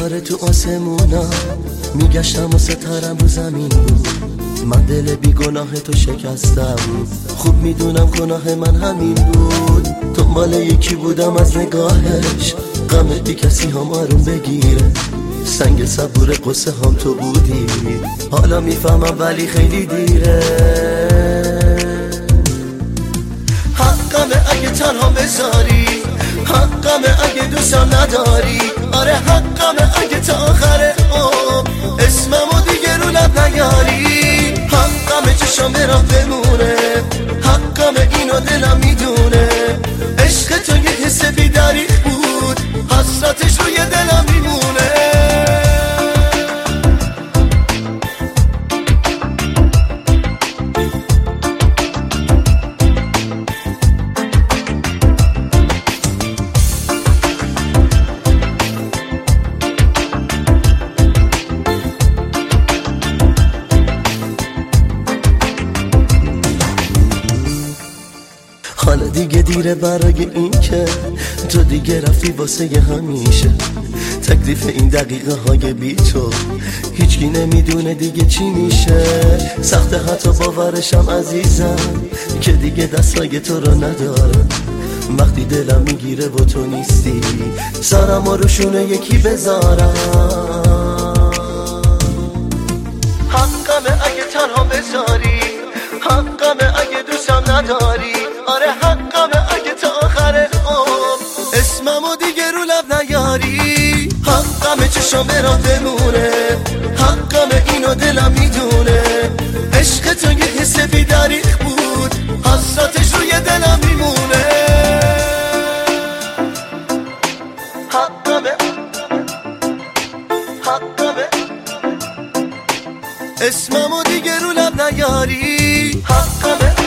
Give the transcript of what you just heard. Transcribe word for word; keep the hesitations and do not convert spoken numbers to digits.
ستاره تو آسمونا، میگشتم و ستارم رو زمین بود. من دل بی گناه تو شکستم، خوب میدونم گناه من همین بود. دنبال یکی بودم از نگاهش، غم بی کسی هم آروم بگیره. سنگ صبور قصه هم تو بودی، حالا میفهمم ولی خیلی دیره. حقمه اگه تنها بذاری، حقمه اگه دوستم نداری. آره حقمه اگه تا آخر عمر اسممو دیگه رو لب نیاری. حقمه چشم برام بمونه، حقمه اینو دلم میدونه. عشق تو یه حس بی‌دریغ بود، حسرتش روی دلم میمونه. حالا دیگه دیره برای این که تو دیگه رفتی واسه همیشه. تکلیف این دقیقه های بی تو هیچکی نمیدونه دیگه چی میشه. سخته حتی باورشم عزیزم که دیگه دستای تو رو ندارم. وقتی دلم میگیره و تو نیستی، سرم رو روشونه یکی بذارم. حقمه اگه تنها بذاری، حقمه اگه دوستم نداری. آره حقمه اگه تا آخر عمر اسممو دیگه رو لب نیاری. حقمه چشم برام بمونه، حقمه اینو دلم میدونه. عشق تو یه حس بی‌دریغ بود، حسرتش روی دلم میمونه. حقمه حقمه اسممو دیگه رو لب نیاری. حقمه